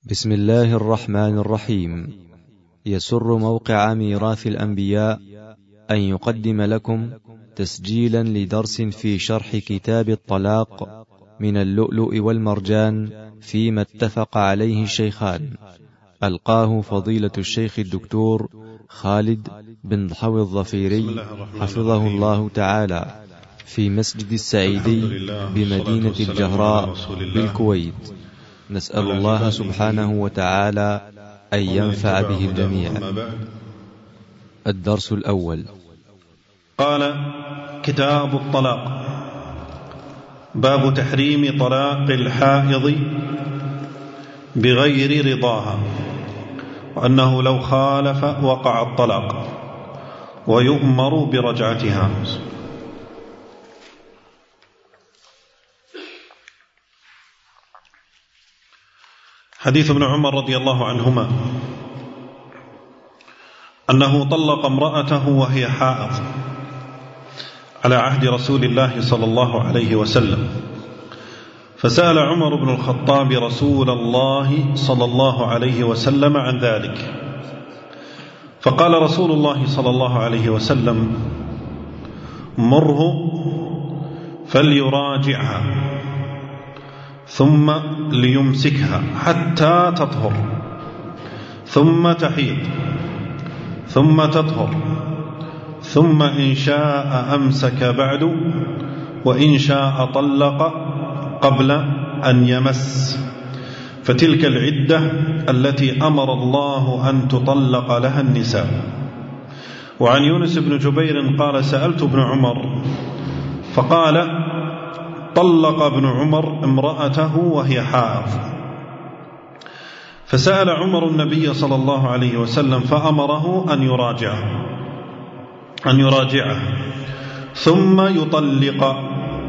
بسم الله الرحمن الرحيم. يسر موقع ميراث الأنبياء أن يقدم لكم تسجيلا لدرس في شرح كتاب الطلاق من اللؤلؤ والمرجان فيما اتفق عليه الشيخان، ألقاه فضيلة الشيخ الدكتور خالد بن ضحوي الظفيري حفظه الله تعالى في مسجد السعيدي بمدينة الجهراء بالكويت. نسأل الله سبحانه وتعالى أن ينفع به الجميع. الدرس الأول. قال: كتاب الطلاق. باب تحريم طلاق الحائض بغير رضاها، وأنه لو خالف وقع الطلاق ويؤمر برجعتها. حديث ابن عمر رضي الله عنهما أنه طلق امرأته وهي حائض على عهد رسول الله صلى الله عليه وسلم، فسأل عمر بن الخطاب رسول الله صلى الله عليه وسلم عن ذلك، فقال رسول الله صلى الله عليه وسلم: مره فليراجعها ثم ليمسكها حتى تطهر ثم تحيض ثم تطهر، ثم إن شاء أمسك بعد، وإن شاء طلق قبل أن يمس، فتلك العدة التي أمر الله أن تطلق لها النساء. وعن يونس بن جبير قال: سألت ابن عمر فقال: طلق ابن عمر امرأته وهي حائض، فسأل عمر النبي صلى الله عليه وسلم فأمره أن يراجعه ثم يطلق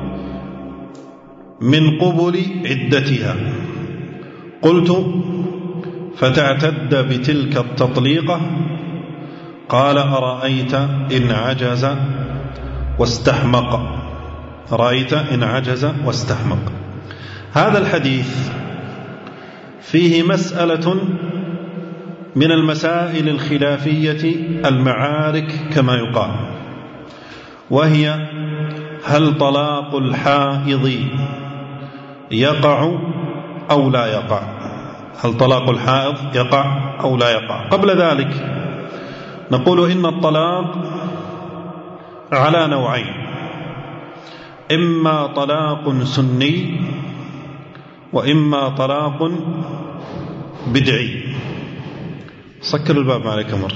من قبل عدتها. قلت: فتعتد بتلك التطليقة؟ قال: أرأيت إن عجز واستحمق. رأيت إن عجز واستحمق. هذا الحديث فيه مسألة من المسائل الخلافية المعارك كما يقال، وهي: هل طلاق الحائض يقع أو لا يقع؟ هل طلاق الحائض يقع أو لا يقع؟ قبل ذلك نقول إن الطلاق على نوعين: إما طلاق سني وإما طلاق بدعي. سكر الباب معك مر.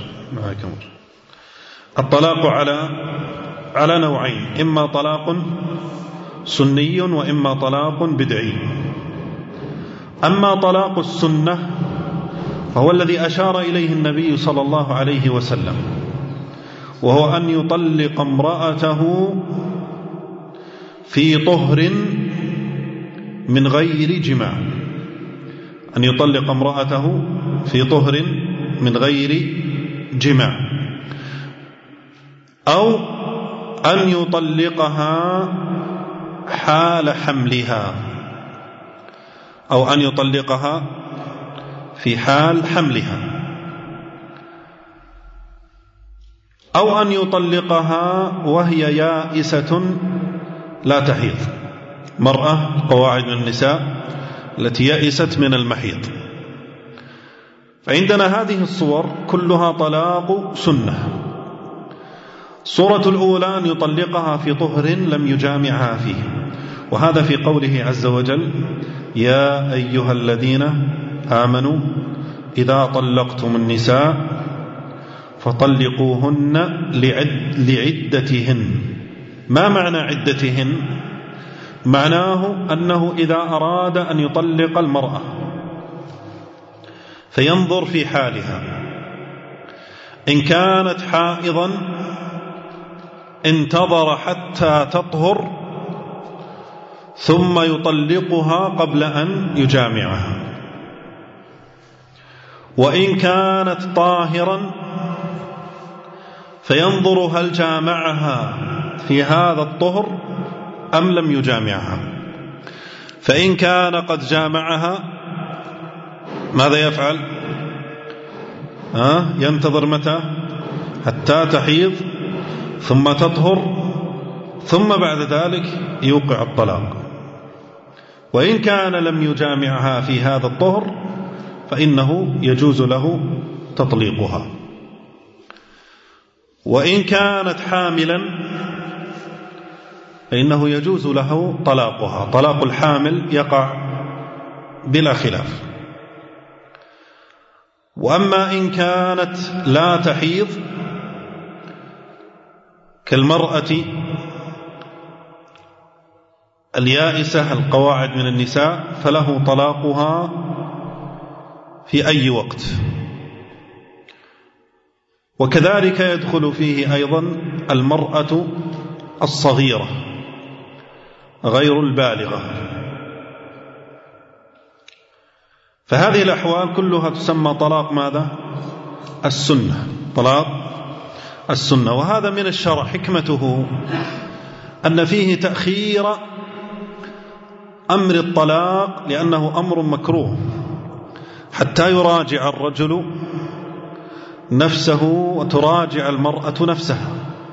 الطلاق على نوعين: إما طلاق سني وإما طلاق بدعي. أما طلاق السنة فهو الذي أشار إليه النبي صلى الله عليه وسلم، وهو أن يطلق امرأته في طهر من غير جماع، أن يطلق امرأته في طهر من غير جماع، أو أن يطلقها حال حملها، أو أن يطلقها في حال حملها، أو أن يطلقها وهي يائسة لا تحيض، مرأة قواعد النساء التي يئست من المحيض. فعندنا هذه الصور كلها طلاق سنة. الصورة الأولى أن يطلقها في طهر لم يجامعها فيه، وهذا في قوله عز وجل: يا أيها الذين آمنوا إذا طلقتم النساء فطلقوهن لعدتهن. ما معنى عدتهن؟ معناه أنه إذا أراد أن يطلق المرأة فينظر في حالها، إن كانت حائضا انتظر حتى تطهر ثم يطلقها قبل أن يجامعها، وإن كانت طاهرا فينظر هل جامعها في هذا الطهر أم لم يجامعها، فإن كان قد جامعها ماذا يفعل؟ ينتظر متى؟ حتى تحيض ثم تطهر ثم بعد ذلك يوقع الطلاق. وإن كان لم يجامعها في هذا الطهر فإنه يجوز له تطليقها. وإن كانت حاملا فإنه يجوز له طلاقها. طلاق الحامل يقع بلا خلاف. وأما إن كانت لا تحيض كالمرأة اليائسة القواعد من النساء فله طلاقها في أي وقت. وكذلك يدخل فيه أيضا المرأة الصغيرة غير البالغة. فهذه الأحوال كلها تسمى طلاق ماذا؟ السنة. طلاق السنة. وهذا من الشرع حكمته أن فيه تأخير أمر الطلاق لأنه أمر مكروه حتى يراجع الرجل نفسه وتراجع المرأة نفسها.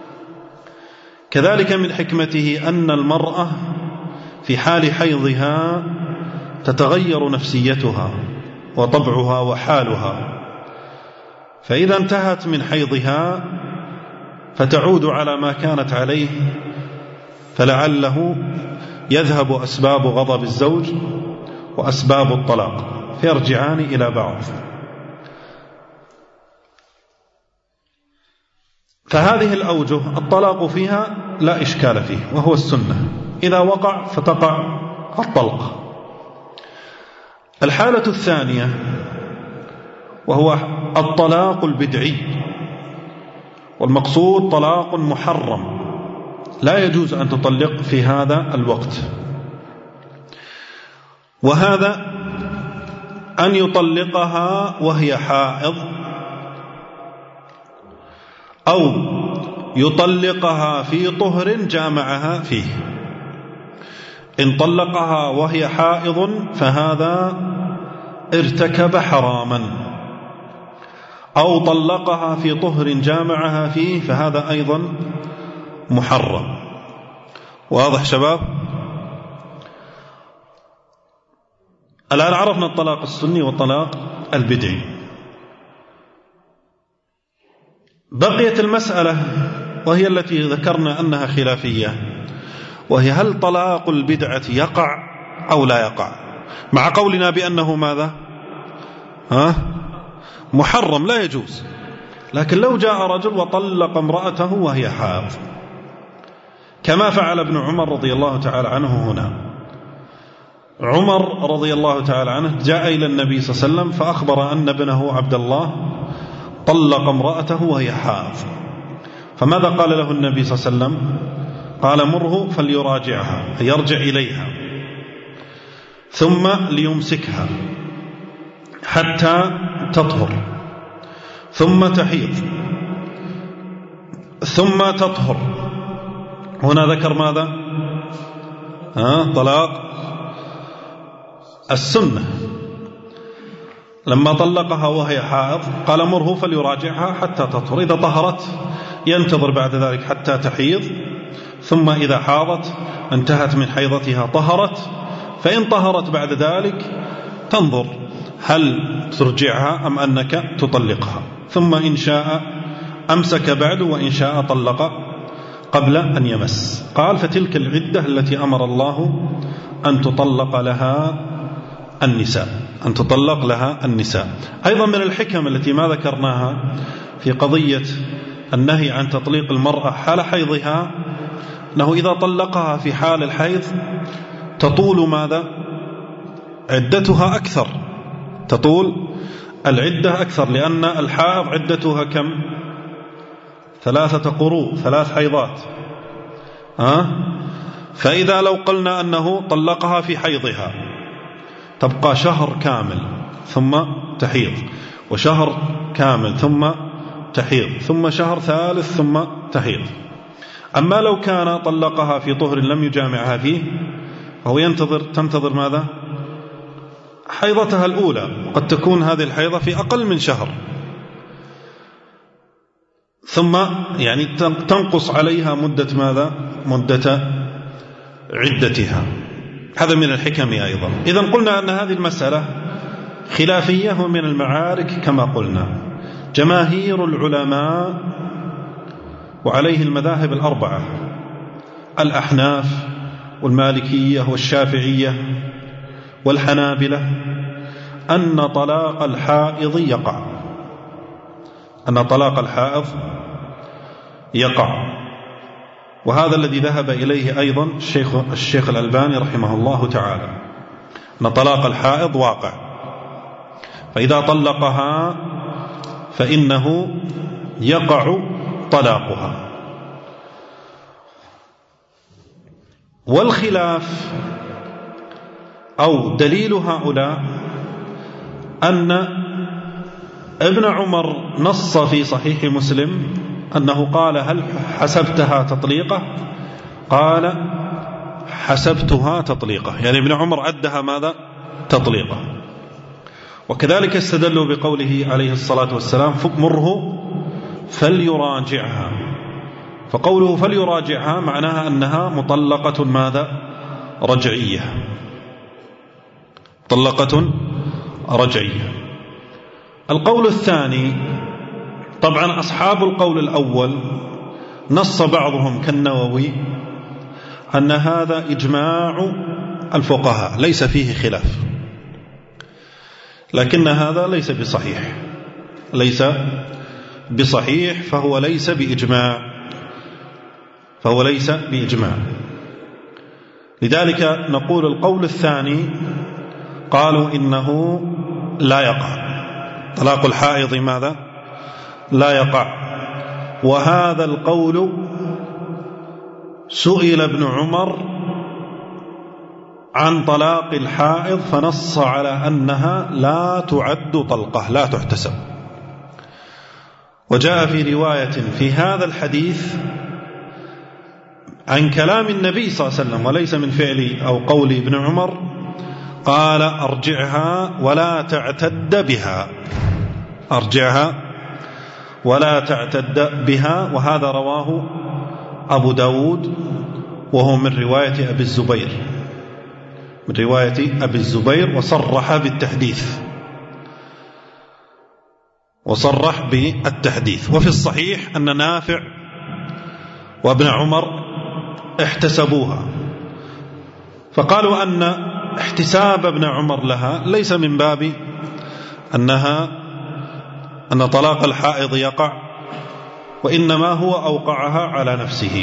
كذلك من حكمته أن المرأة في حال حيضها تتغير نفسيتها وطبعها وحالها، فإذا انتهت من حيضها فتعود على ما كانت عليه، فلعله يذهب أسباب غضب الزوج وأسباب الطلاق فيرجعان إلى بعض. فهذه الأوجه الطلاق فيها لا إشكال فيه وهو السنة. إذا وقع فتقع الطلقة. الحالة الثانية وهو الطلاق البدعي، والمقصود طلاق محرم لا يجوز أن تطلق في هذا الوقت، وهذا أن يطلقها وهي حائض أو يطلقها في طهر جامعها فيه. إن طلقها وهي حائض فهذا ارتكب حراما، أو طلقها في طهر جامعها فيه فهذا أيضا محرم. واضح شباب؟ الآن عرفنا الطلاق السني والطلاق البدعي. بقيت المسألة وهي التي ذكرنا أنها خلافية، وهي هل طلاق البدعة يقع أو لا يقع، مع قولنا بأنه ماذا؟ محرم لا يجوز. لكن لو جاء رجل وطلق امرأته وهي حائض كما فعل ابن عمر رضي الله تعالى عنه هنا. عمر رضي الله تعالى عنه جاء إلى النبي صلى الله عليه وسلم فأخبر أن ابنه عبد الله طلق امرأته وهي حائض، فماذا قال له النبي صلى الله عليه وسلم؟ قال مره فليراجعها، يرجع إليها ثم ليمسكها حتى تطهر ثم تحيض ثم تطهر. هنا ذكر ماذا؟ طلاق السنة. لما طلقها وهي حائض قال مره فليراجعها حتى تطهر، إذا طهرت ينتظر بعد ذلك حتى تحيض، ثم إذا حاضت انتهت من حيضتها طهرت، فإن طهرت بعد ذلك تنظر هل ترجعها أم أنك تطلقها، ثم إن شاء أمسك بعد وإن شاء طلق قبل أن يمس. قال فتلك العدة التي أمر الله أن تطلق لها النساء، أن تطلق لها النساء. أيضا من الحكم التي ما ذكرناها في قضية النهي عن تطليق المرأة حال حيضها أنه إذا طلقها في حال الحيض تطول ماذا؟ عدتها أكثر، تطول العدة أكثر، لأن الحائض عدتها كم؟ 3 قروء، 3 حيضات. فإذا لو قلنا أنه طلقها في حيضها تبقى شهر كامل ثم تحيض، وشهر كامل ثم تحيض، ثم شهر ثالث ثم تحيض. أما لو كان طلقها في طهر لم يجامعها فيه فهو تنتظر ماذا؟ حيضتها الأولى، وقد تكون هذه الحيضة في أقل من شهر، ثم يعني تنقص عليها مدة ماذا؟ مدة عدتها. هذا من الحكم أيضا. إذن قلنا أن هذه المسألة خلافية ومن المعارك كما قلنا. جماهير العلماء وعليه المذاهب الأربعة، الأحناف والمالكية والشافعية والحنابلة، أن طلاق الحائض يقع، أن طلاق الحائض يقع. وهذا الذي ذهب إليه أيضا الشيخ الألباني رحمه الله تعالى، أن طلاق الحائض واقع، فإذا طلقها فإنه يقع طلاقها. والخلاف أو دليل هؤلاء أن ابن عمر نص في صحيح مسلم أنه قال: هل حسبتها تطليقة؟ قال: حسبتها تطليقة، يعني ابن عمر عدها ماذا؟ تطليقة. وكذلك استدلوا بقوله عليه الصلاة والسلام: مره فليراجعها. فقوله فليراجعها معناها أنها مطلقة ماذا؟ رجعية، مطلقة رجعية. القول الثاني، طبعا أصحاب القول الأول نص بعضهم كالنووي أن هذا إجماع الفقهاء ليس فيه خلاف، لكن هذا ليس بصحيح، ليس بصحيح، فهو ليس بإجماع. لذلك نقول القول الثاني قالوا إنه لا يقع طلاق الحائض، ماذا؟ لا يقع. وهذا القول سئل ابن عمر عن طلاق الحائض فنص على أنها لا تعد طلقة، لا تحتسب. وجاء في رواية في هذا الحديث عن كلام النبي صلى الله عليه وسلم وليس من فعل أو قول ابن عمر، قال: أرجعها ولا تعتد بها، أرجعها ولا تعتد بها. وهذا رواه أبو داود، وهو من رواية أبي الزبير، من رواية أبي الزبير، وصرح بالتحديث، وصرح بالتحديث. وفي الصحيح أن نافع وابن عمر احتسبوها، فقالوا أن احتساب ابن عمر لها ليس من باب أن طلاق الحائض يقع، وإنما هو أوقعها على نفسه.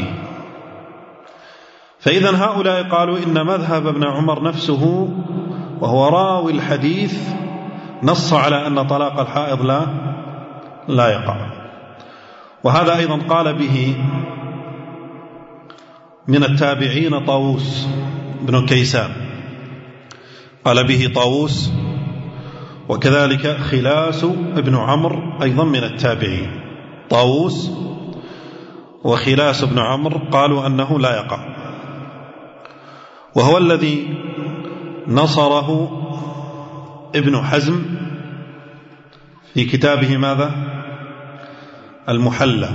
فإذا هؤلاء قالوا إن مذهب ابن عمر نفسه، وهو راوي الحديث، نص على أن طلاق الحائض لا يقع. وهذا أيضا قال به من التابعين طاووس بن كيسان، قال به طاووس، وكذلك خلاس بن عمرو أيضا من التابعين. طاووس وخلاس بن عمرو قالوا أنه لا يقع، وهو الذي نصره ابن حزم في كتابه ماذا؟ المحلى،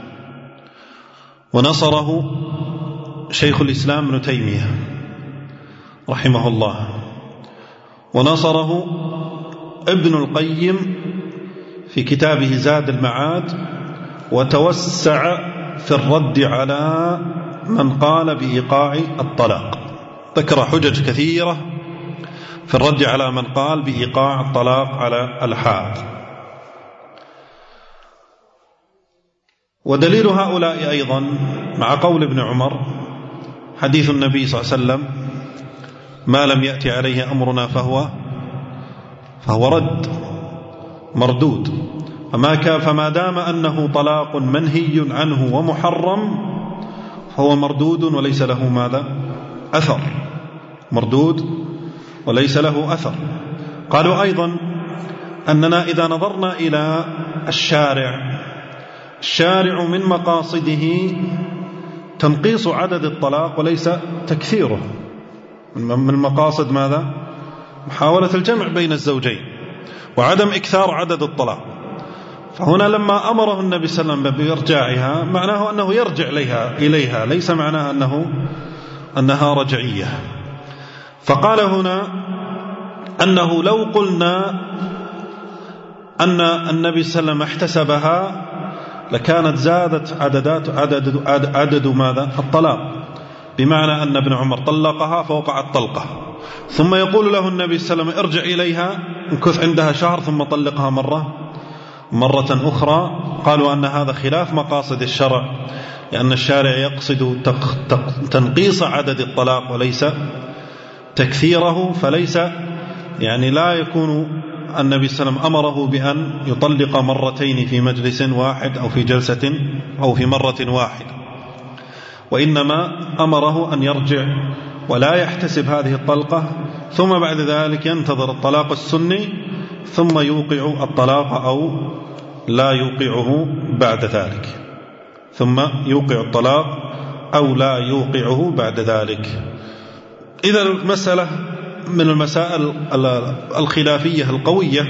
ونصره شيخ الإسلام ابن تيمية رحمه الله، ونصره ابن القيم في كتابه زاد المعاد، وتوسع في الرد على من قال بإيقاع الطلاق، ذكر حجج كثيرة في الرد على من قال بإيقاع الطلاق على الحائض. ودليل هؤلاء أيضا مع قول ابن عمر حديث النبي صلى الله عليه وسلم: ما لم يأتي عليه أمرنا فهو رد مردود. فما دام أنه طلاق منهي عنه ومحرم فهو مردود وليس له ماذا؟ أثر، مردود وليس له أثر. قالوا أيضا أننا إذا نظرنا إلى الشارع من مقاصده تنقيص عدد الطلاق وليس تكثيره، من مقاصد ماذا؟ محاولة الجمع بين الزوجين وعدم إكثار عدد الطلاق. فهنا لما أمره النبي صلى الله عليه وسلم بإرجاعها معناه أنه يرجع إليها، ليس معناه أنها رجعية. فقال هنا أنه لو قلنا أن النبي صلى الله عليه وسلم احتسبها لكانت زادت عدد ماذا؟ الطلاق، بمعنى أن ابن عمر طلقها فوقعت طلقة، ثم يقول له النبي صلى الله عليه وسلم ارجع إليها امكث عندها شهر ثم طلقها مرة أخرى. قالوا أن هذا خلاف مقاصد الشرع، لأن الشارع يقصد تنقيص عدد الطلاق وليس تكثيره، فليس يعني لا يكون النبي صلى الله عليه وسلم أمره بأن يطلق مرتين في مجلس واحد أو في جلسة أو في مرة واحدة، وإنما أمره أن يرجع ولا يحتسب هذه الطلقة، ثم بعد ذلك ينتظر الطلاق السني ثم يوقع الطلاق أو لا يوقعه بعد ذلك، ثم يوقع الطلاق أو لا يوقعه بعد ذلك. إذا المسألة من المسائل الخلافية القوية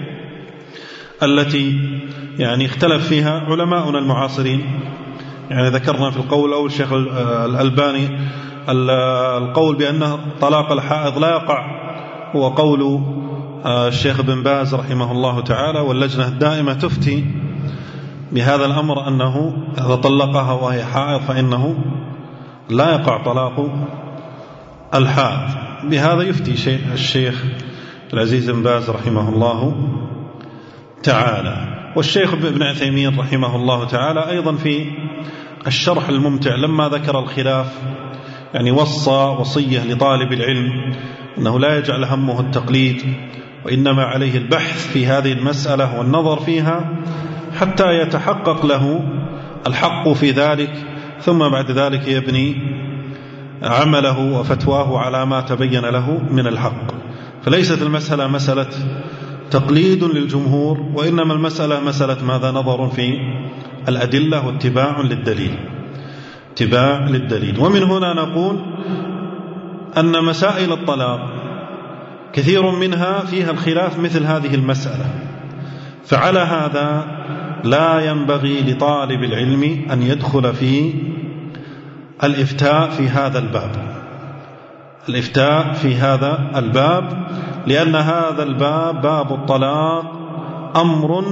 التي يعني اختلف فيها علماؤنا المعاصرين. يعني ذكرنا في القول الأول الشيخ الألباني القول بأن طلاق الحائض لا يقع هو قول الشيخ بن باز رحمه الله تعالى، واللجنة الدائمة تفتي بهذا الأمر أنه إذا طلقها وهي حائض فإنه لا يقع طلاق الحائض. بهذا يفتي الشيخ العزيز بن باز رحمه الله تعالى. والشيخ ابن عثيمين رحمه الله تعالى أيضا في الشرح الممتع لما ذكر الخلاف يعني وصى وصية لطالب العلم أنه لا يجعل همه التقليد، وإنما عليه البحث في هذه المسألة والنظر فيها حتى يتحقق له الحق في ذلك، ثم بعد ذلك يبني عمله وفتواه على ما تبين له من الحق. فليست المسألة مسألة تقليد للجمهور، وإنما المسألة مسألة ماذا؟ نظر في الأدلة واتباع للدليل، اتباع للدليل. ومن هنا نقول أن مسائل الطلاق كثير منها فيها الخلاف مثل هذه المسألة، فعلى هذا لا ينبغي لطالب العلم أن يدخل في الإفتاء في هذا الباب، الإفتاء في هذا الباب، لأن هذا الباب باب الطلاق أمر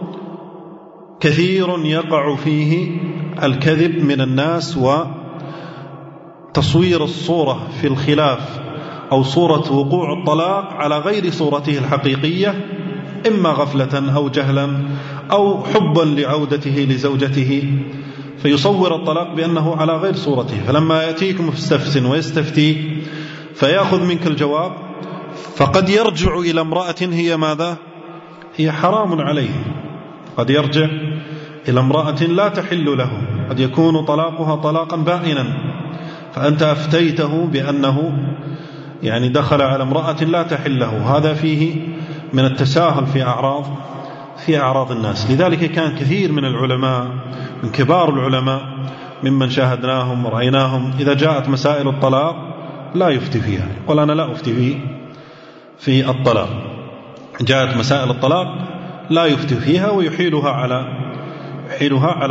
كثير يقع فيه الكذب من الناس وتصوير الصورة في الخلاف أو صورة وقوع الطلاق على غير صورته الحقيقية، إما غفلة أو جهلا أو حبا لعودته لزوجته، فيصور الطلاق بأنه على غير صورته. فلما يأتيك مستفتن ويستفتيك فيأخذ منك الجواب، فقد يرجع إلى امرأة هي ماذا؟ هي حرام عليه، قد يرجع إلى امرأة لا تحل له، قد يكون طلاقها طلاقا بائنا، فأنت أفتيته بأنه يعني دخل على امرأة لا تحل له. هذا فيه من التساهل في أعراض الناس. لذلك كان كثير من العلماء من كبار العلماء ممن شاهدناهم ورأيناهم إذا جاءت مسائل الطلاق لا يفتي فيها، قال أنا لا أفتي في الطلاق، جاءت مسائل الطلاق لا يفتي فيها ويحيلها على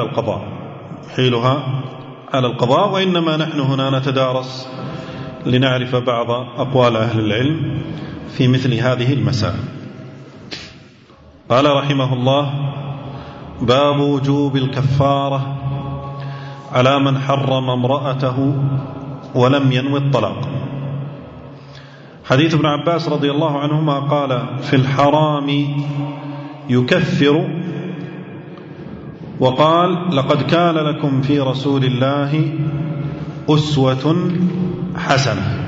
القضاء. وإنما نحن هنا نتدارس لنعرف بعض أقوال أهل العلم في مثل هذه المسائل. قال رحمه الله: باب وجوب الكفارة على من حرم امرأته ولم ينوي الطلاق. حديث ابن عباس رضي الله عنهما قال: في الحرام يكفر، وقال: لقد كان لكم في رسول الله أسوة حسنة.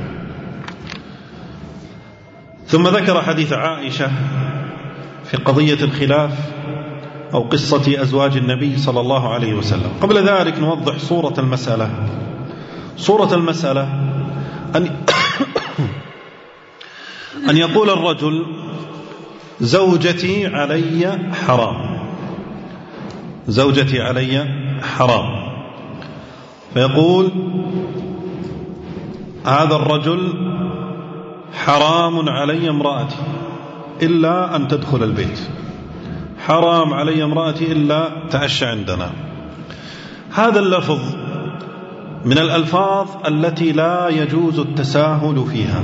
ثم ذكر حديث عائشة في قضية الخلاف أو قصة أزواج النبي صلى الله عليه وسلم. قبل ذلك نوضح صورة المسألة. صورة المسألة أن يقول الرجل: زوجتي علي حرام، زوجتي علي حرام، فيقول هذا الرجل حرام علي امرأتي إلا أن تدخل البيت، حرام علي امرأتي إلا تعشى عندنا. هذا اللفظ من الألفاظ التي لا يجوز التساهل فيها.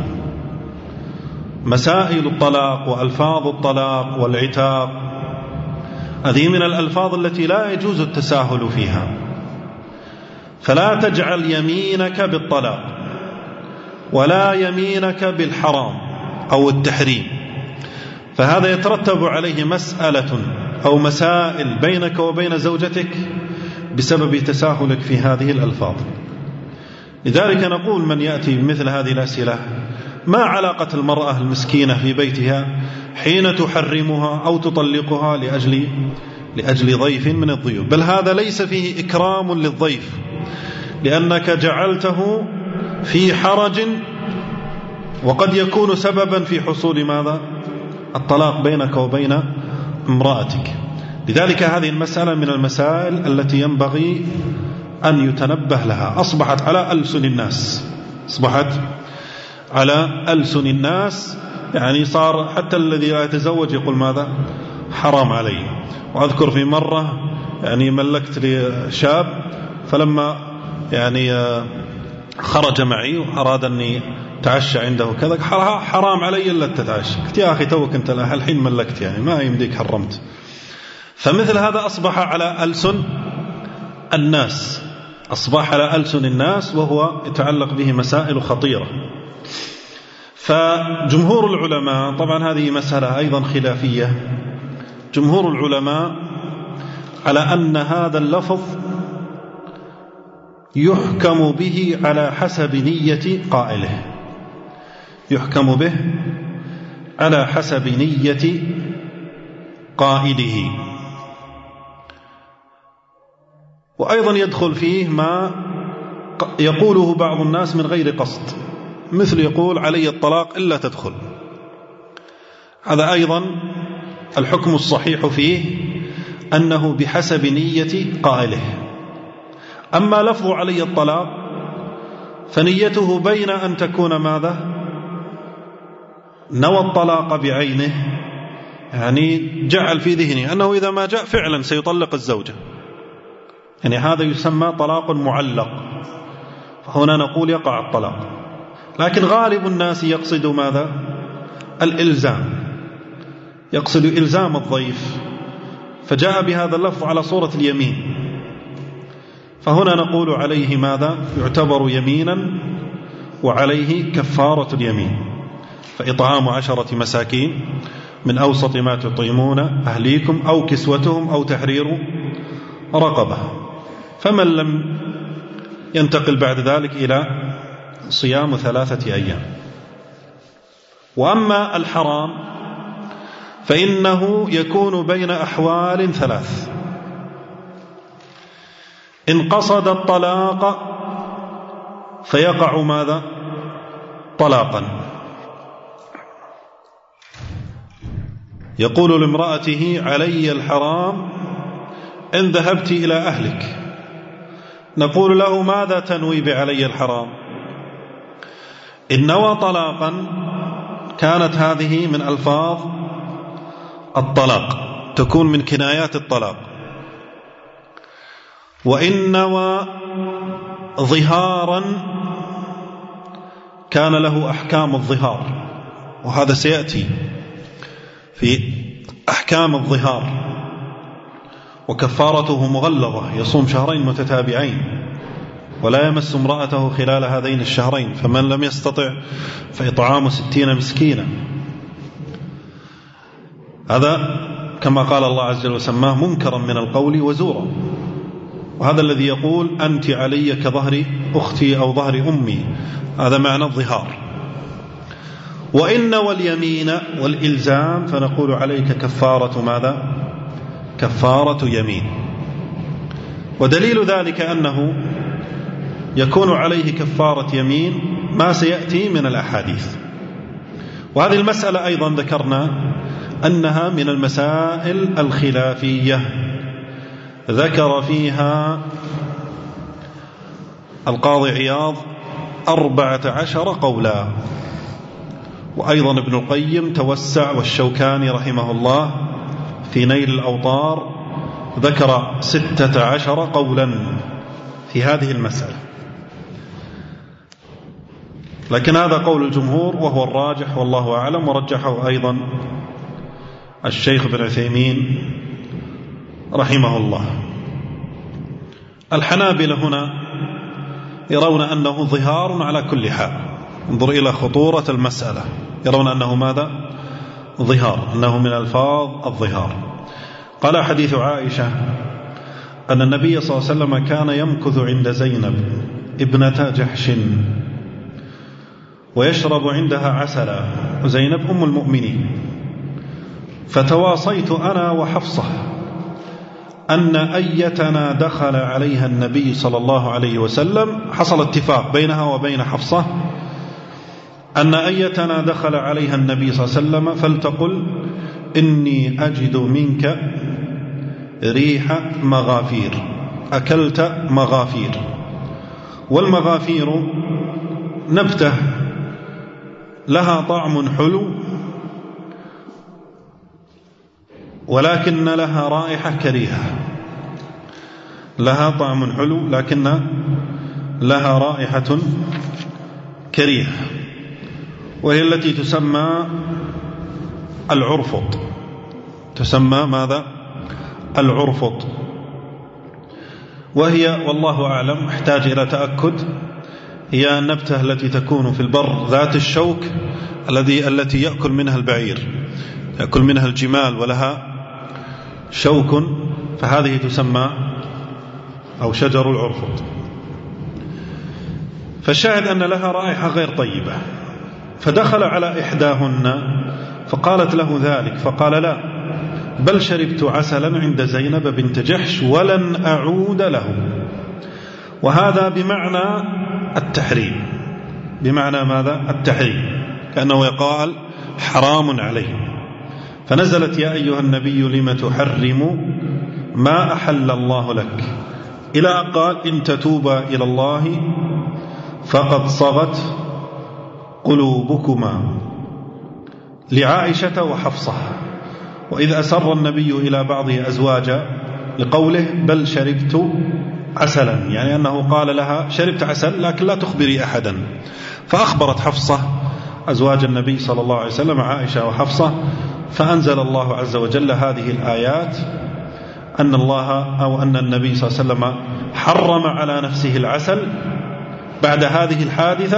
مسائل الطلاق وألفاظ الطلاق والعتاق هذه من الألفاظ التي لا يجوز التساهل فيها. فلا تجعل يمينك بالطلاق ولا يمينك بالحرام أو التحريم، فهذا يترتب عليه مسألة أو مسائل بينك وبين زوجتك بسبب تساهلك في هذه الألفاظ. لذلك نقول من يأتي بمثل هذه الأسئلة ما علاقة المرأة المسكينة في بيتها حين تحرمها أو تطلقها لأجل ضيف من الضيوف؟ بل هذا ليس فيه إكرام للضيف، لأنك جعلته في حرج وقد يكون سببا في حصول ماذا؟ الطلاق بينك وبين امرأتك. لذلك هذه المسألة من المسائل التي ينبغي أن يتنبه لها. أصبحت على ألسن الناس، يعني صار حتى الذي لا يتزوج يقول ماذا؟ حرام علي. وأذكر في مرة يعني ملكت لي شاب، فلما يعني خرج معي وأراد أني تعشى عنده كذا حرام علي إلا تتعشى. قلت يا أخي توك أنت الحين ملكت، يعني ما يمديك حرمت. فمثل هذا أصبح على ألسن الناس، وهو يتعلق به مسائل خطيرة. فجمهور العلماء، طبعا هذه مسألة أيضا خلافية، جمهور العلماء على أن هذا اللفظ يحكم به على حسب نية قائله، يحكم به على حسب نية قائله. وأيضا يدخل فيه ما يقوله بعض الناس من غير قصد، مثل يقول علي الطلاق إلا تدخل. هذا أيضا الحكم الصحيح فيه أنه بحسب نية قائله. أما لفظ علي الطلاق فنيته بين أن تكون ماذا؟ نوى الطلاق بعينه، يعني جعل في ذهنه أنه إذا ما جاء فعلا سيطلق الزوجة، يعني هذا يسمى طلاق معلق، فهنا نقول يقع الطلاق. لكن غالب الناس يقصد ماذا؟ الإلزام، يقصد إلزام الضيف، فجاء بهذا اللفظ على صورة اليمين، فهنا نقول عليه ماذا؟ يعتبر يمينا وعليه كفارة اليمين. فإطعام 10 مساكين من أوسط ما تطعمون أهليكم أو كسوتهم أو تحرير رقبة. فمن لم ينتقل بعد ذلك إلى صيام 3 أيام. وأما الحرام فإنه يكون بين أحوال 3: إن قصد الطلاق فيقع ماذا؟ طلاقا. يقول لامرأته علي الحرام إن ذهبت إلى أهلك، نقول له ماذا تنوي بعلي الحرام؟ إن نوى طلاقا كانت هذه من ألفاظ الطلاق، تكون من كنايات الطلاق. وإن نوى ظهارا كان له أحكام الظهار، وهذا سيأتي في أحكام الظهار. وكفارته مغلظة، يصوم 2 متتابعين ولا يمس امرأته خلال هذين الشهرين، فمن لم يستطع فإطعام 60 مسكينا. هذا كما قال الله عز وجل وسماه منكرا من القول وزورا. وهذا الذي يقول أنت علي كظهر أختي أو ظهر أمي، هذا معنى الظهار. وإن واليمين والإلزام فنقول عليك كفارة ماذا؟ كفارة يمين. ودليل ذلك أنه يكون عليه كفارة يمين ما سيأتي من الأحاديث. وهذه المسألة أيضا ذكرنا أنها من المسائل الخلافية، ذكر فيها القاضي عياض 14 قولا، وأيضا ابن القيم توسع، والشوكاني رحمه الله في نيل الأوطار ذكر 16 قولا في هذه المسألة، لكن هذا قول الجمهور وهو الراجح والله أعلم، ورجحه أيضا الشيخ ابن عثيمين رحمه الله. الحنابلة هنا يرون أنه ظهار على كل حال. انظر إلى خطورة المسألة، يرون أنه ماذا؟ ظهار، أنه من ألفاظ الظهار. قال حديث عائشة أن النبي صلى الله عليه وسلم كان يمكث عند زينب ابنة جحش ويشرب عندها عسلا، وزينب أم المؤمنين، فتواصيت أنا وحفصة أن أيتنا دخل عليها النبي صلى الله عليه وسلم، حصل اتفاق بينها وبين حفصة أن أيتنا دخل عليها النبي صلى الله عليه وسلم فلتقل إني أجد منك ريح مغافير، أكلت مغافير. والمغافير نبتة لها طعم حلو ولكن لها رائحة كريهة، لها طعم حلو لكن لها رائحة كريهة، وهي التي تسمى العرفط، تسمى ماذا؟ العرفط. وهي والله أعلم احتاج إلى تأكد، هي النبتة التي تكون في البر ذات الشوك التي يأكل منها البعير، يأكل منها الجمال ولها شوك، فهذه تسمى أو شجر العرفط. فالشاهد أن لها رائحة غير طيبة، فدخل على إحداهن فقالت له ذلك، فقال لا، بل شربت عسلا عند زينب بنت جحش ولن أعود له. وهذا بمعنى التحريم، بمعنى ماذا؟ التحريم، كأنه يقال حرام عليه. فنزلت يا أيها النبي لم تحرم ما أحل الله لك، إلى قال إن تتوبا إلى الله فقد صغت قلوبكما، لعائشة وحفصة. وإذ أسر النبي إلى بعض أزواجه لقوله بل شربت عسلا، يعني أنه قال لها شربت عسل لكن لا تخبري أحدا. فأخبرت حفصة أزواج النبي صلى الله عليه وسلم عائشة وحفصة، فأنزل الله عز وجل هذه الآيات أن الله أو أن النبي صلى الله عليه وسلم حرم على نفسه العسل بعد هذه الحادثة،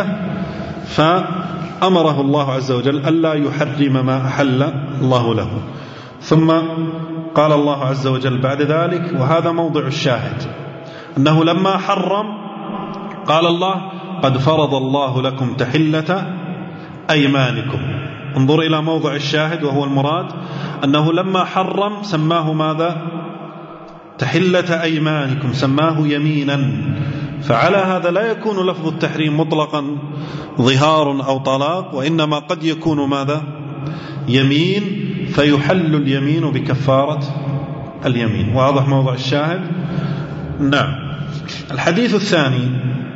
فأمره الله عز وجل ألا يحرم ما أحل الله له. ثم قال الله عز وجل بعد ذلك، وهذا موضع الشاهد، أنه لما حرم قال الله قد فرض الله لكم تحلة أيمانكم. انظر إلى موضع الشاهد، وهو المراد أنه لما حرم سماه ماذا؟ تحلة أيمانكم، سماه يمينا. فعلى هذا لا يكون لفظ التحريم مطلقا ظهار أو طلاق، وإنما قد يكون ماذا؟ يمين، فيحل اليمين بكفارة اليمين. واضح موضع الشاهد؟ نعم. الحديث الثاني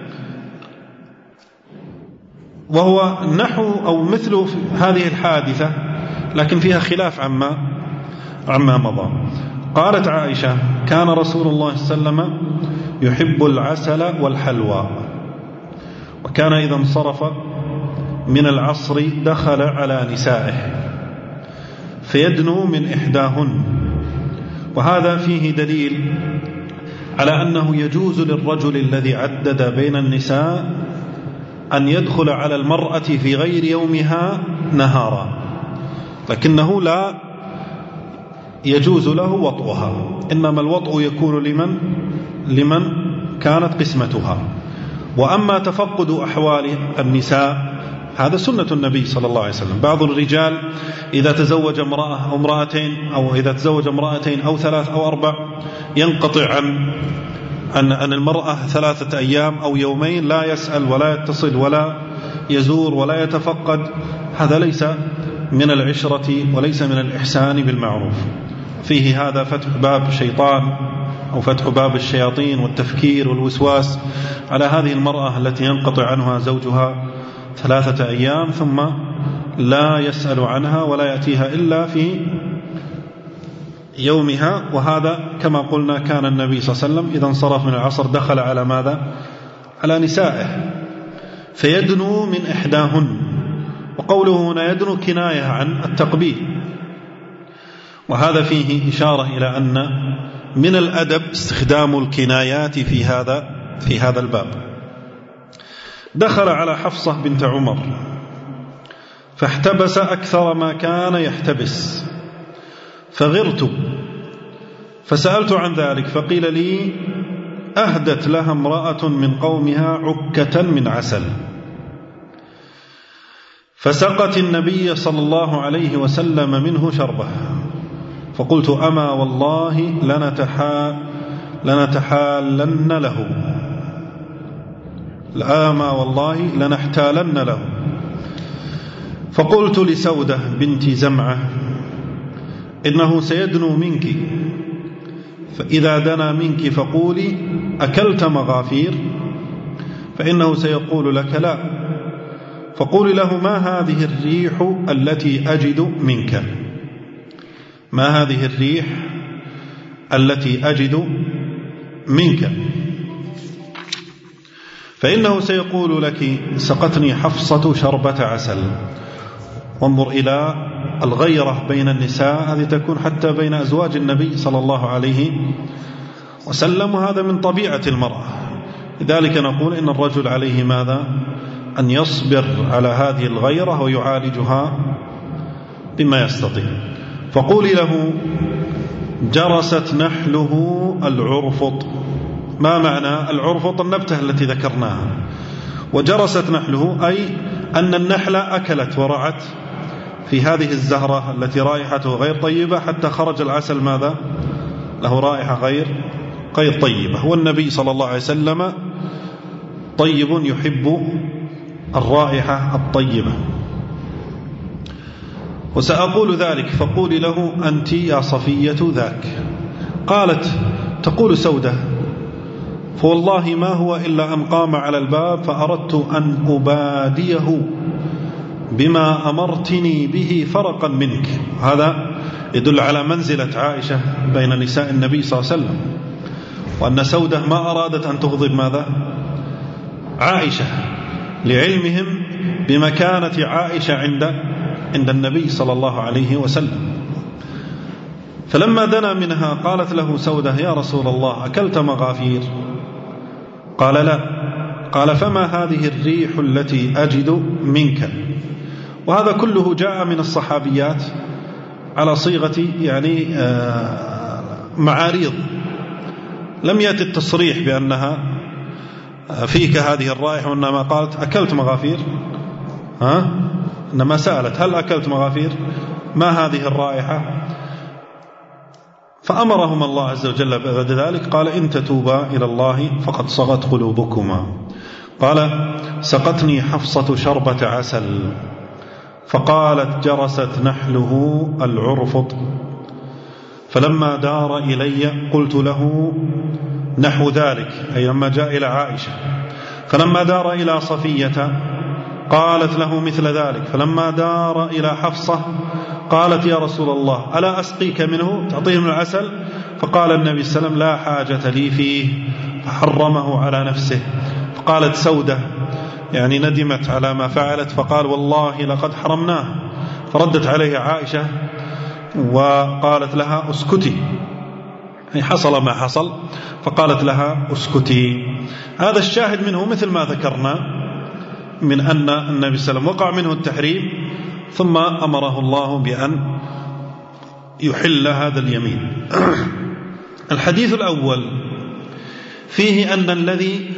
وهو نحو أو مثل هذه الحادثة لكن فيها خلاف عما مضى. قالت عائشة كان رسول الله صلى الله عليه وسلم يحب العسل والحلوى، وكان إذا انصرف من العصر دخل على نسائه فيدنو من إحداهن. وهذا فيه دليل على أنه يجوز للرجل الذي عدد بين النساء أن يدخل على المرأة في غير يومها نهارا، لكنه لا يجوز له وطئها، إنما الوطء يكون لمن كانت قسمتها. وأما تفقد أحوال النساء هذا سنة النبي صلى الله عليه وسلم. بعض الرجال إذا تزوج امرأة أو امرأتين، أو إذا تزوج امرأتين أو 3 أو 4 ينقطع عن المرأة 3 أيام أو يومين، لا يسأل ولا يتصل ولا يزور ولا يتفقد. هذا ليس من العشرة وليس من الإحسان بالمعروف، فيه هذا فتح باب الشيطان أو فتح باب الشياطين والتفكير والوسواس على هذه المرأة التي ينقطع عنها زوجها 3 أيام ثم لا يسأل عنها ولا يأتيها إلا في يومها. وهذا كما قلنا كان النبي صلى الله عليه وسلم إذا انصرف من العصر دخل على ماذا؟ على نسائه فيدنو من إحداهن. وقوله هنا يدنو كناية عن التقبيل، وهذا فيه إشارة إلى أن من الأدب استخدام الكنايات في هذا الباب. دخل على حفصة بنت عمر فاحتبس أكثر ما كان يحتبس فغرت فسألت عن ذلك فقيل لي أهدت لها امرأة من قومها عكة من عسل فسقت النبي صلى الله عليه وسلم منه شربه. فقلت أما والله لنتحالن له، أما والله لنحتالن له. فقلت لسودة بنت زمعة إنه سيدنو منك، فإذا دنا منك فقولي أكلت مغافير، فإنه سيقول لك لا. فقولي له ما هذه الريح التي أجد منك، ما هذه الريح التي أجد منك، فإنه سيقول لك سقتني حفصة شربة عسل. وانظر إلى الغيرة بين النساء، هذه تكون حتى بين أزواج النبي صلى الله عليه وسلم، وهذا من طبيعة المرأة. لذلك نقول إن الرجل عليه ماذا؟ أن يصبر على هذه الغيرة ويعالجها بما يستطيع. فقولي له جرست نحله العرفط. ما معنى العرفط؟ النبتة التي ذكرناها. وجرست نحله أي أن النحلة أكلت ورعت في هذه الزهرة التي رائحته غير طيبة حتى خرج العسل ماذا؟ له رائحة غير طيبة. والنبي صلى الله عليه وسلم طيب يحب الرائحة الطيبة. وسأقول ذلك فقولي له أنت يا صفية ذاك. قالت تقول سودة فوالله ما هو إلا أن قام على الباب فأردت أن أباديه بما أمرتني به فرقا منك. هذا يدل على منزلة عائشة بين نساء النبي صلى الله عليه وسلم، وأن سودة ما أرادت أن تغضب ماذا؟ عائشة، لعلمهم بمكانة عائشة عند النبي صلى الله عليه وسلم. فلما دنا منها قالت له سودة يا رسول الله أكلت مغافير؟ قال لا. قال فما هذه الريح التي أجد منك؟ وهذا كله جاء من الصحابيات على صيغة يعني معاريض، لم يأتي التصريح بأنها فيك هذه الرائحة، وإنما قالت أكلت مغافير، إنما سألت هل أكلت مغافير؟ ما هذه الرائحة؟ فأمرهم الله عز وجل بعد ذلك قال إن تتوبا إلى الله فقد صغت قلوبكما. قال سقتني حفصة شربة عسل فقالت جرست نحله العرفط. فلما دار إلي قلت له نحو ذلك، أي لما جاء إلى عائشة. فلما دار إلى صفية قالت له مثل ذلك. فلما دار إلى حفصة قالت يا رسول الله ألا أسقيك منه تعطيه من العسل؟ فقال النبي صلى الله عليه وسلم لا حاجة لي فيه، فحرمه على نفسه. فقالت سودة يعني ندمت على ما فعلت، فقال والله لقد حرمناه. فردت عليه عائشة وقالت لها اسكتي، يعني حصل ما حصل، فقالت لها اسكتي. هذا الشاهد منه مثل ما ذكرنا من أن النبي صلى الله عليه وسلم وقع منه التحريم ثم أمره الله بأن يحل هذا اليمين. الحديث الأول فيه أن الذي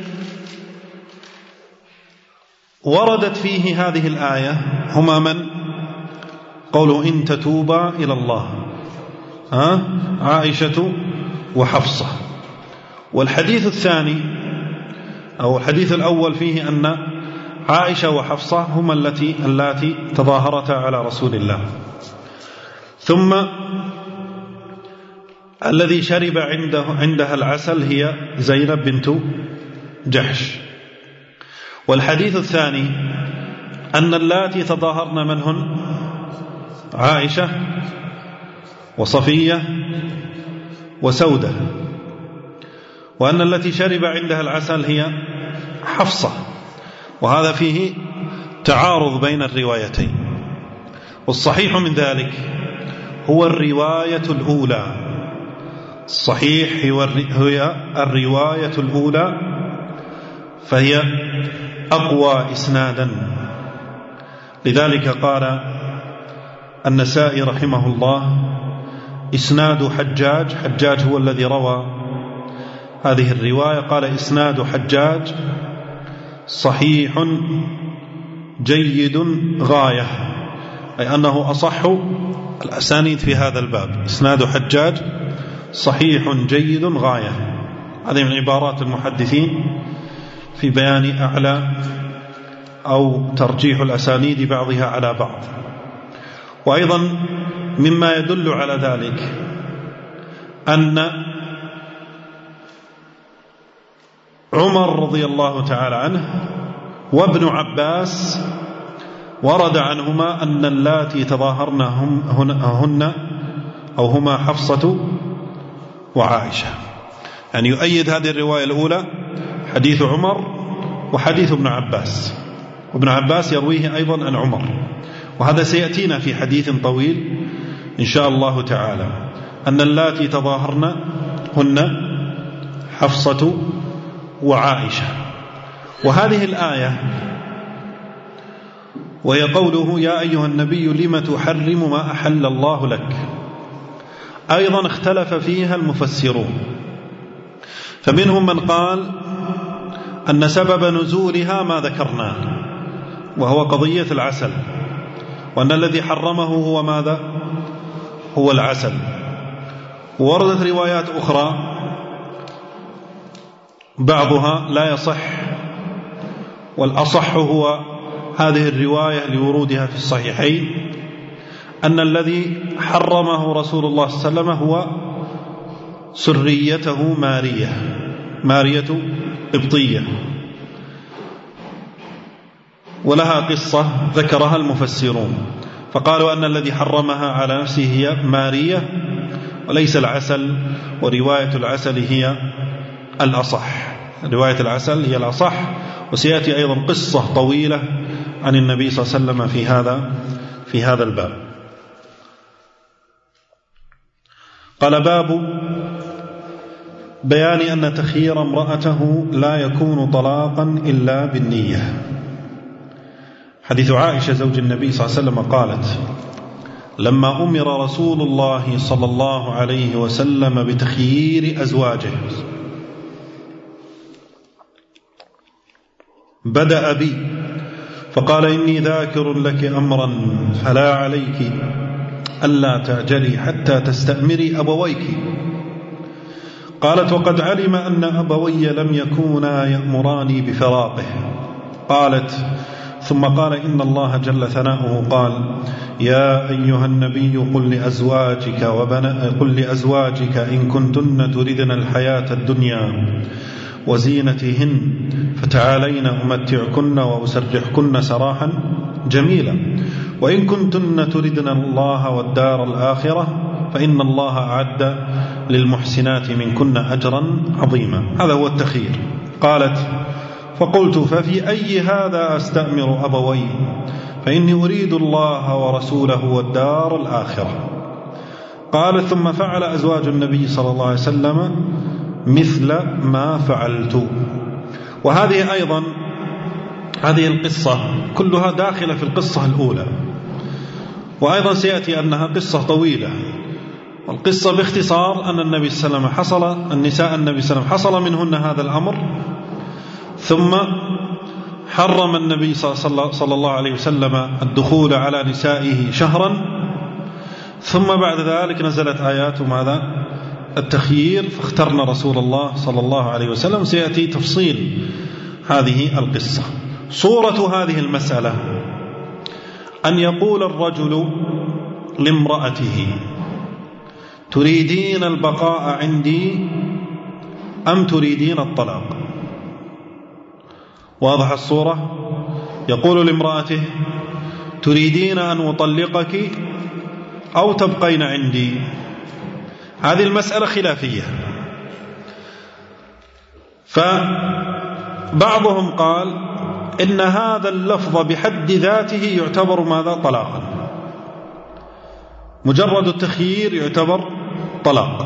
وردت فيه هذه الآية هما من؟ قوله إن تتوبا إلى الله، عائشة وحفصة. والحديث الثاني أو الحديث الأول فيه أن عائشة وحفصة هما اللاتي تظاهرتا على رسول الله. ثم الذي شرب عندها العسل هي زينب بنت جحش. والحديث الثاني أن اللاتي تظاهرن من هن؟ عائشة وصفية وسودة، وأن التي شرب عندها العسل هي حفصة، وهذا فيه تعارض بين الروايتين، والصحيح من ذلك هو الرواية الأولى. الصحيح هي الرواية الأولى، فهي أقوى إسنادا. لذلك قال النسائي رحمه الله: إسناد حجاج هو الذي روى هذه الرواية، قال: إسناد حجاج صحيح جيد غاية، أي أنه أصح الأسانيد في هذا الباب. إسناد حجاج صحيح جيد غاية، هذه من عبارات المحدثين في بيان أعلى أو ترجيح الأسانيد بعضها على بعض. وأيضا مما يدل على ذلك أن عمر رضي الله تعالى عنه وابن عباس ورد عنهما أن اللاتي تظاهرن هن أو هما حفصة وعائشة، يعني يؤيد هذه الرواية الأولى حديث عمر وحديث ابن عباس، وابن عباس يرويه أيضا عن عمر، وهذا سيأتينا في حديث طويل إن شاء الله تعالى، أن اللاتي تظاهرن هن حفصة وعائشة. وهذه الآية وهي قوله: يا أيها النبي لم تحرم ما أحل الله لك، أيضا اختلف فيها المفسرون، فمنهم من قال أن سبب نزولها ما ذكرناه، وهو قضية العسل، وأن الذي حرمه هو ماذا؟ هو العسل. ووردت روايات أخرى بعضها لا يصح، والأصح هو هذه الرواية لورودها في الصحيحين، أن الذي حرمه رسول الله صلى الله عليه وسلم هو سريته مارية قبطية، ولها قصة ذكرها المفسرون، فقالوا أن الذي حرمها على نفسه هي مارية وليس العسل، ورواية العسل هي الأصح، رواية العسل هي الأصح. وسيأتي أيضا قصة طويلة عن النبي صلى الله عليه وسلم في هذا الباب. قال: باب بيان أن تخيير امرأته لا يكون طلاقا إلا بالنية. حديث عائشة زوج النبي صلى الله عليه وسلم قالت: لما أمر رسول الله صلى الله عليه وسلم بتخيير أزواجه بدأ بي فقال: إني ذاكر لك أمرا فلا عليك ألا تعجلي حتى تستأمري أبويك. قالت: وقد علم أن أبوي لم يكونا يأمراني بفراقه. قالت: ثم قال: إن الله جل ثناؤه قال: يا أيها النبي قل لأزواجك إن كنتن تردن الحياة الدنيا وزينتهن فتعالين أمتعكن وأسرحكن سراحا جميلا، وإن كنتن تردن الله والدار الآخرة فإن الله أعد للمحسنات منكن أجرا عظيما. هذا هو التخيير. قالت: فقلت: ففي أي هذا أستأمر أبوي؟ فإني أريد الله ورسوله والدار الآخرة. قالت: ثم فعل أزواج النبي صلى الله عليه وسلم مثل ما فعلت. وهذه أيضا هذه القصة كلها داخلة في القصة الأولى، وأيضا سيأتي أنها قصة طويلة. والقصة باختصار أن النبي صلى الله عليه وسلم النساء النبي صلى الله عليه وسلم حصل منهن هذا الأمر، ثم حرم النبي صلى الله عليه وسلم الدخول على نسائه شهرا، ثم بعد ذلك نزلت آيات ماذا؟ التخيير، فاخترنا رسول الله صلى الله عليه وسلم. سيأتي تفصيل هذه القصة. صورة هذه المسألة أن يقول الرجل لامرأته: تريدين البقاء عندي أم تريدين الطلاق؟ واضح الصورة؟ يقول لامرأته: تريدين أن أطلقك أو تبقين عندي؟ هذه المسألة خلافية، فبعضهم قال إن هذا اللفظ بحد ذاته يعتبر ماذا؟ طلاقا، مجرد التخيير يعتبر طلاق.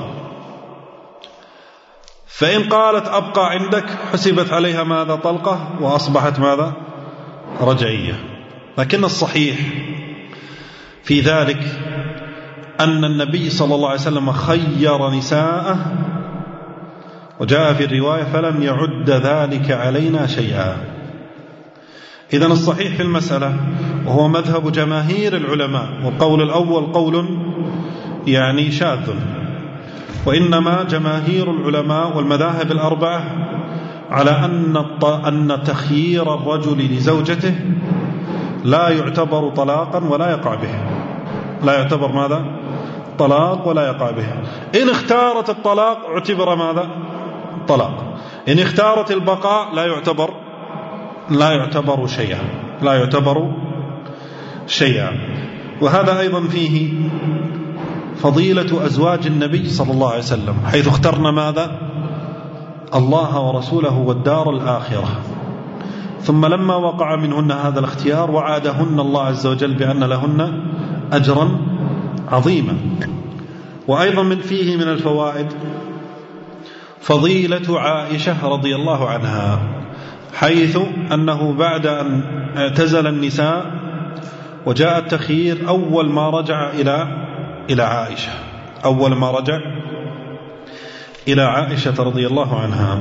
فإن قالت أبقى عندك حسبت عليها ماذا؟ طلقة، وأصبحت ماذا؟ رجعية. لكن الصحيح في ذلك أن النبي صلى الله عليه وسلم خير نساءه، وجاء في الرواية: فلم يعد ذلك علينا شيئا. إذن الصحيح في المسألة، وهو مذهب جماهير العلماء، والقول الأول قول يعني شاذ، وإنما جماهير العلماء والمذاهب الأربعة على أن تخيير الرجل لزوجته لا يعتبر طلاقا ولا يقع به، لا يعتبر ماذا؟ طلاق ولا يقع به. إن اختارت الطلاق اعتبر ماذا؟ طلاق. إن اختارت البقاء لا يعتبر شيئا، لا يعتبر شيئا. وهذا أيضا فيه فضيلة أزواج النبي صلى الله عليه وسلم، حيث اخترنا ماذا؟ الله ورسوله والدار الآخرة. ثم لما وقع منهن هذا الاختيار وعادهن الله عز وجل بأن لهن أجرا عظيما. وأيضا فيه من الفوائد فضيلة عائشة رضي الله عنها، حيث أنه بعد أن اعتزل النساء وجاء التخيير أول ما رجع إلى عائشة، أول ما رجع إلى عائشة رضي الله عنها.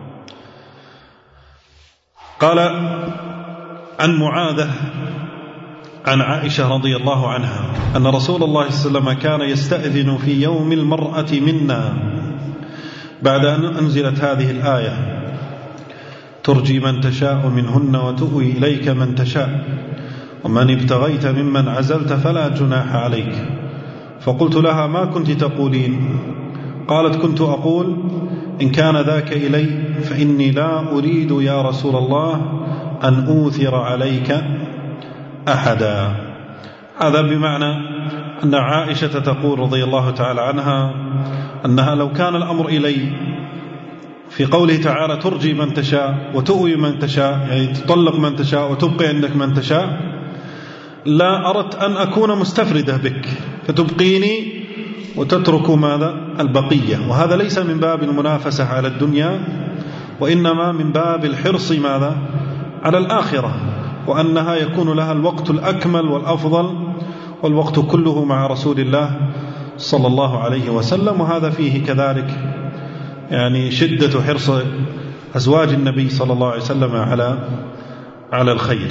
قال عن معاذة عن عائشة رضي الله عنها أن رسول الله صلى الله عليه وسلم كان يستأذن في يوم المرأة منا بعد أن أنزلت هذه الآية: ترجي من تشاء منهن وتؤوي إليك من تشاء ومن ابتغيت ممن عزلت فلا جناح عليك. فقلت لها: ما كنت تقولين؟ قالت: كنت أقول: إن كان ذاك إلي فإني لا أريد يا رسول الله أن أوثر عليك أحدا. هذا بمعنى أن عائشة تقول رضي الله تعالى عنها أنها لو كان الأمر إلي في قوله تعالى: ترجي من تشاء وتؤوي من تشاء، يعني تطلق من تشاء وتبقي عندك من تشاء، لا أردت أن أكون مستفردة بك فتبقيني وتترك ماذا؟ البقية. وهذا ليس من باب المنافسة على الدنيا، وإنما من باب الحرص ماذا؟ على الآخرة، وأنها يكون لها الوقت الأكمل والأفضل، والوقت كله مع رسول الله صلى الله عليه وسلم. وهذا فيه كذلك يعني شدة حرص أزواج النبي صلى الله عليه وسلم على الخير.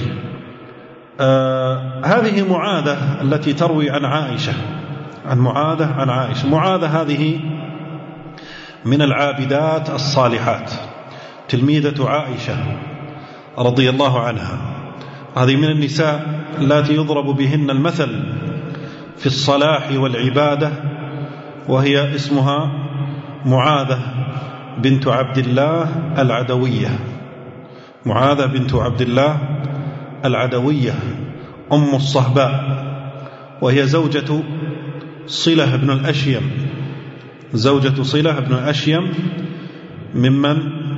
هذه معاذة التي تروي عن عائشة، عن عائشة. معاذة هذه من العابدات الصالحات، تلميذة عائشة رضي الله عنها. هذه من النساء التي يضرب بهن المثل في الصلاح والعبادة، وهي اسمها معاذة بنت عبد الله العدوية. معاذة بنت عبد الله العدوية أم الصهباء، وهي زوجة صلة بن الأشيم، زوجة صلة بن الأشيم ممن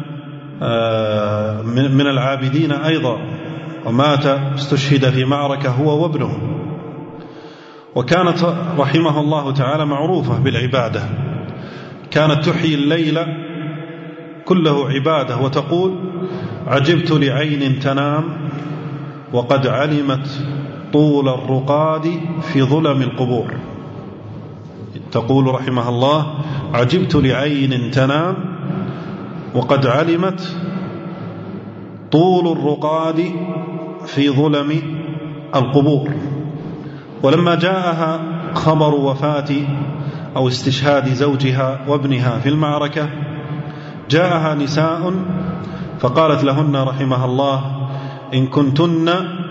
من العابدين أيضا، ومات استشهد في معركة هو وابنه. وكانت رحمه الله تعالى معروفة بالعبادة، كانت تحيي الليل كله عبادة، وتقول: عجبت لعين تنام وقد علمت طول الرقاد في ظلم القبور. تقول رحمه الله: عجبت لعين تنام وقد علمت طول الرقاد في ظلم القبور. ولما جاءها خبر وفاة أو استشهاد زوجها وابنها في المعركة، جاءها نساء فقالت لهن رحمها الله: إن كنتن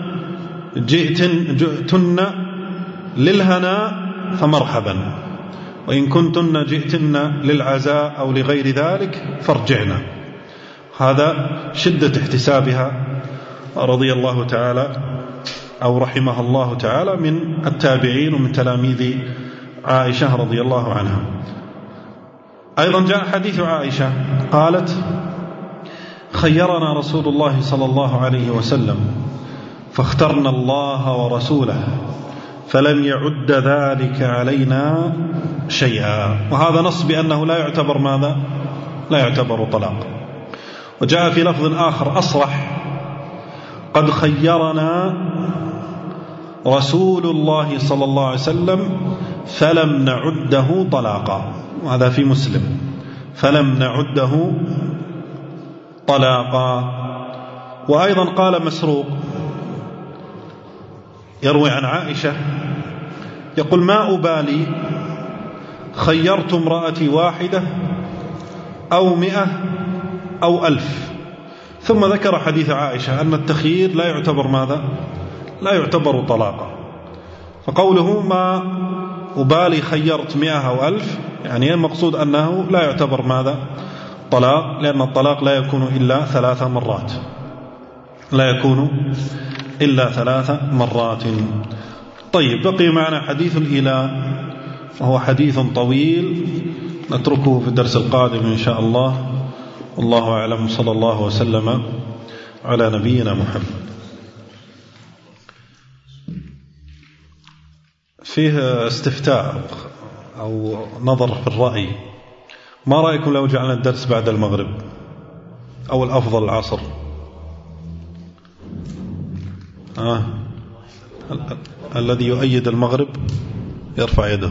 جئتن للهناء فمرحبا، وإن كنتن جئتن للعزاء أو لغير ذلك فارجعنا. هذا شدة احتسابها رضي الله تعالى أو رحمه الله تعالى من التابعين ومن تلاميذ عائشة رضي الله عنها. أيضا جاء حديث عائشة قالت: خيرنا رسول الله صلى الله عليه وسلم فاخترنا الله ورسوله فلم يعد ذلك علينا شيئا. وهذا نص بأنه لا يعتبر ماذا؟ لا يعتبر طلاق. وجاء في لفظ آخر أصرح: قد خيرنا رسول الله صلى الله عليه وسلم فلم نعده طلاقا. وهذا في مسلم: فلم نعده طلاقا. وأيضا قال مسروق يروي عن عائشة يقول: ما أبالي خيرت امرأتي 1 أو 100 أو 1000. ثم ذكر حديث عائشة أن التخيير لا يعتبر ماذا؟ لا يعتبر طلاقا. فقوله ما أبالي خيرت 100 أو 1000 يعني المقصود أنه لا يعتبر ماذا؟ طلاق، لأن الطلاق لا يكون إلا 3 مرات، لا يكون إلا 3 مرات. طيب، بقي معنا حديث الإيلاء، وهو حديث طويل نتركه في الدرس القادم إن شاء الله. والله أعلم، صلى الله وسلم على نبينا محمد. فيه استفتاء أو نظر في الرأي: ما رأيكم لو جعلنا الدرس بعد المغرب أو الأفضل العصر؟ الذي يؤيد المغرب يرفع يده.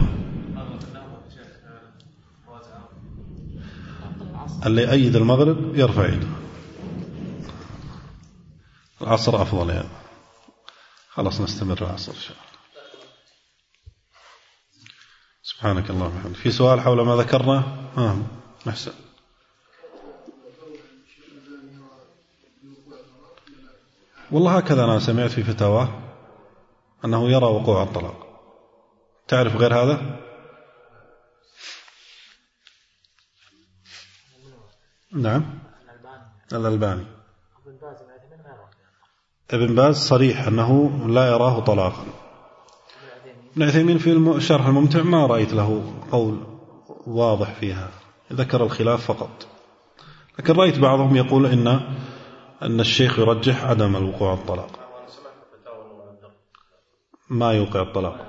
اللي يؤيد المغرب يرفع يده. العصر أفضل يعني. خلاص نستمر العصر إن شاء الله. سبحانك اللهم وبحمدك. في سؤال حول ما ذكرنا؟ محسن. والله هكذا أنا سمعت في فتاواه أنه يرى وقوع الطلاق. تعرف غير هذا؟ نعم، الألباني. ابن باز صريح أنه لا يراه طلاقا. ابن عثيمين في الشرح الممتع ما رأيت له قول واضح فيها، ذكر الخلاف فقط. لكن رأيت بعضهم يقول أن الشيخ يرجح عدم الوقوع الطلاق، ما يوقع الطلاق.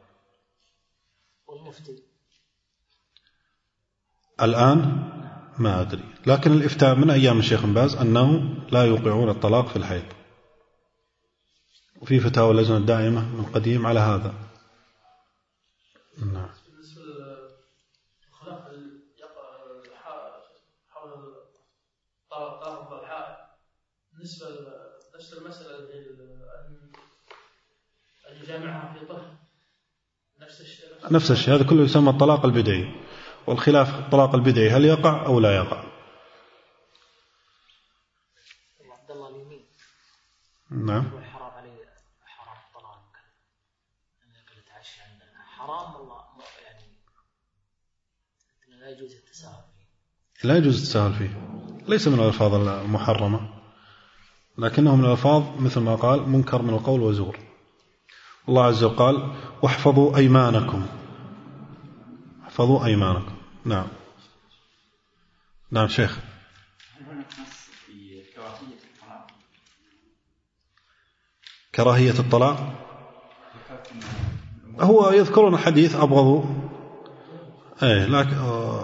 الآن ما أدري، لكن الإفتاء من أيام الشيخ بن باز أنه لا يوقعون الطلاق في الحيض، وفي فتاوى اللجنة الدائمة من قديم على هذا. نعم. بالنسبة لنفس المسألة أن يجامعها في طهر نفس الشيء، هذا كله يسمى الطلاق البدعي. والخلاف الطلاق البدعي هل يقع أو لا يقع. عبد الله اليمين نعم. حرام عليه حرام الطلاق أن يقل تعشى عندنا حرام والله، يعني لا يجوز التساهل فيه. لا يجوز التساهل فيه، ليس من الألفاظ المحرمة، لكنه من الألفاظ مثل ما قال منكر من القول وزور. الله عز وجل قال: واحفظوا أيمانكم. احفظوا أيمانكم. نعم. نعم شيخ. كراهية الطلاق، هو يذكرون حديث أبغضوا، لكن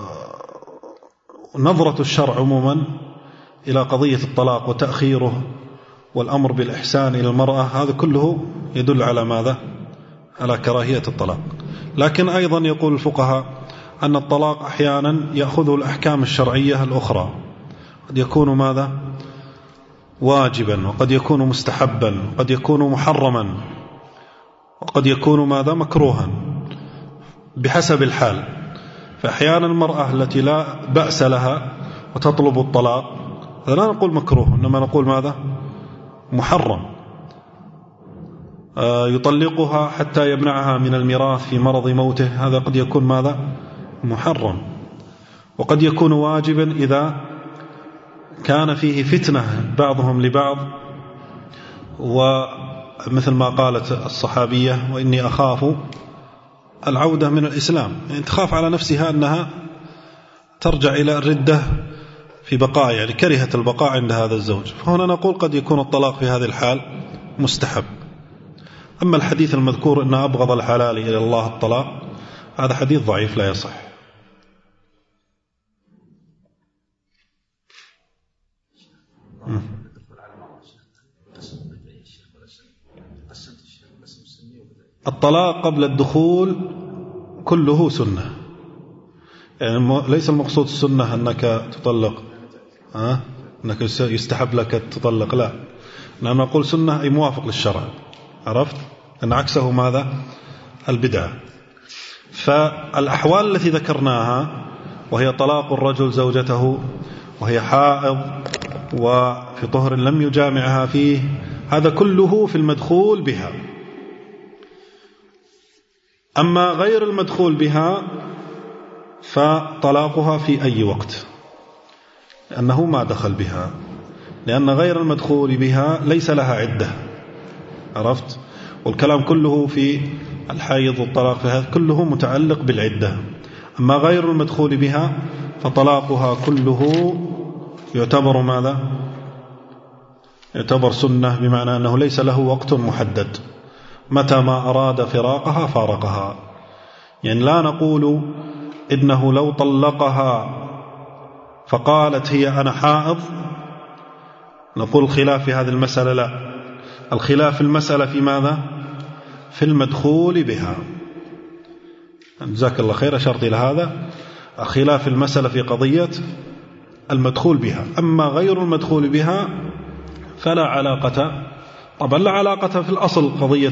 نظرة الشرع عموما إلى قضية الطلاق وتأخيره والأمر بالإحسان إلى المرأة، هذا كله يدل على ماذا؟ على كراهية الطلاق. لكن أيضا يقول الفقهاء أن الطلاق أحيانا يأخذه الأحكام الشرعية الأخرى، قد يكون ماذا؟ واجبا، وقد يكون مستحبا، وقد يكون محرما، وقد يكون ماذا؟ مكروها، بحسب الحال. فأحيانا المرأة التي لا بأس لها وتطلب الطلاق، هذا لا نقول مكروه، إنما نقول ماذا؟ محرم. يطلقها حتى يمنعها من الميراث في مرض موته، هذا قد يكون ماذا؟ محرم. وقد يكون واجبا إذا كان فيه فتنة بعضهم لبعض ومثل ما قالت الصحابية وإني أخاف العودة من الإسلام، يعني تخاف على نفسها أنها ترجع إلى الردة في بقاء، يعني كرهت البقاء عند هذا الزوج. فهنا نقول قد يكون الطلاق في هذه الحال مستحب. أما الحديث المذكور إن أبغض الحلال إلى الله الطلاق، هذا حديث ضعيف لا يصح. الطلاق قبل الدخول كله سنة، يعني ليس المقصود السنة أنك تطلق أنك يستحب لك تطلق، لا، لأن نقول سنة أي موافق للشرع، عرفت أن عكسه ماذا؟ البدعة. فالأحوال التي ذكرناها وهي طلاق الرجل زوجته وهي حائض وفي طهر لم يجامعها فيه، هذا كله في المدخول بها. أما غير المدخول بها فطلاقها في أي وقت، لأنه ما دخل بها، لأن غير المدخول بها ليس لها عدة، عرفت؟ والكلام كله في الحيض والطلاق في هذا كله متعلق بالعدة. أما غير المدخول بها فطلاقها كله يعتبر ماذا؟ يعتبر سنة، بمعنى أنه ليس له وقت محدد، متى ما أراد فراقها فارقها. يعني لا نقول إنه لو طلقها فقالت هي أنا حائض نقول الخلاف في هذه المسألة، لا، الخلاف في المسألة في ماذا؟ في المدخول بها. جزاك الله خير، أشرت إلى هذا، الخلاف في المسألة في قضية المدخول بها. أما غير المدخول بها فلا علاقة، طبعا لا علاقة في الأصل قضية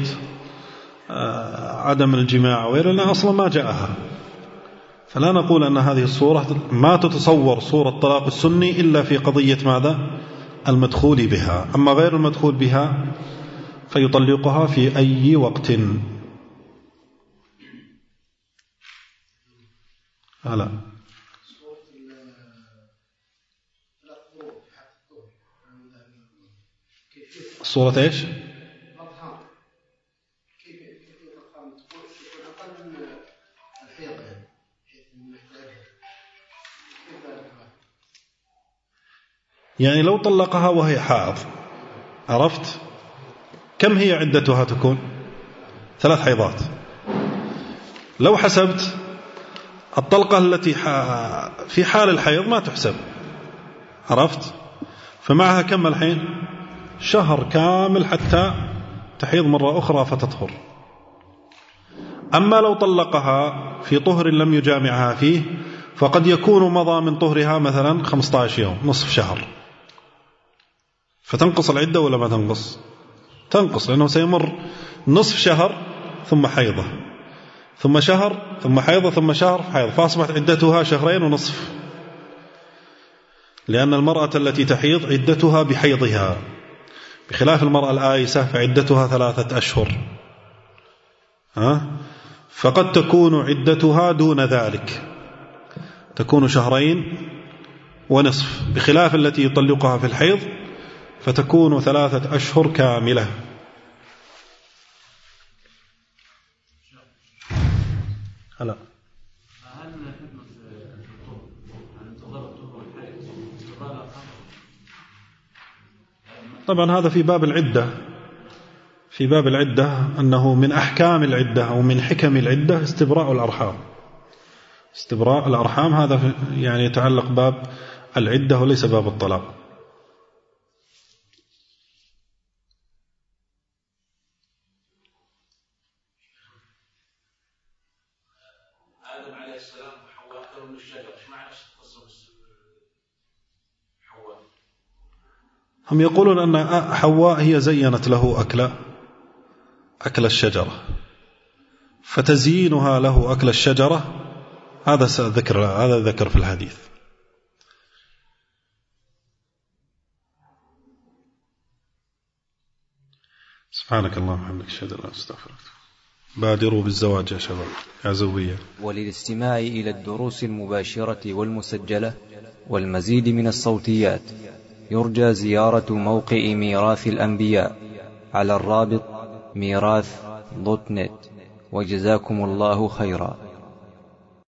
عدم الجماع وغيره، لأن أصلا ما جاءها. فلا نقول أن هذه الصورة ما تتصور صورة طلاق السني إلا في قضية ماذا؟ المدخول بها. أما غير المدخول بها فيطلقها في أي وقت. لا، صورة إيش؟ يعني لو طلقها وهي حائض، عرفت كم هي عدتها تكون؟ 3 حيضات. لو حسبت الطلقة التي في حال الحيض ما تحسب، عرفت، فمعها كم الحين؟ شهر كامل حتى تحيض مرة أخرى فتطهر. أما لو طلقها في طهر لم يجامعها فيه فقد يكون مضى من طهرها مثلا 15 يوم، نصف شهر، فتنقص العدة ولا ما تنقص؟ تنقص، لأنه سيمر نصف شهر ثم حيضة ثم شهر ثم حيضة ثم شهر حيض، فأصبحت عدتها 2.5 شهر. لأن المرأة التي تحيض عدتها بحيضها، بخلاف المرأة الآيسة فعدتها 3 أشهر. فقد تكون عدتها دون ذلك، تكون 2.5 شهر، بخلاف التي يطلقها في الحيض فتكون 3 أشهر كاملة. هلا طبعا هذا في باب العدة، في باب العدة أنه من أحكام العدة أو من حكم العدة استبراء الأرحام. استبراء الأرحام هذا يعني يتعلق باب العدة وليس باب الطلاق. آدم عليه السلام وحواء أكلوا من الشجرة، إيش معنى قصة حواء؟ هم يقولون أن حواء هي زينت له أكل الشجرة، فتزيينها له أكل الشجرة هذا ذكر في الحديث. سبحانك اللهم وبحمدك أشهد أن لا إله إلا أنت أستغفرك. بادروا بالزواج يا شباب يا زوية. وللاستماع إلى الدروس المباشرة والمسجلة والمزيد من الصوتيات يرجى زيارة موقع ميراث الأنبياء على الرابط ميراث.net. وجزاكم الله خيرا.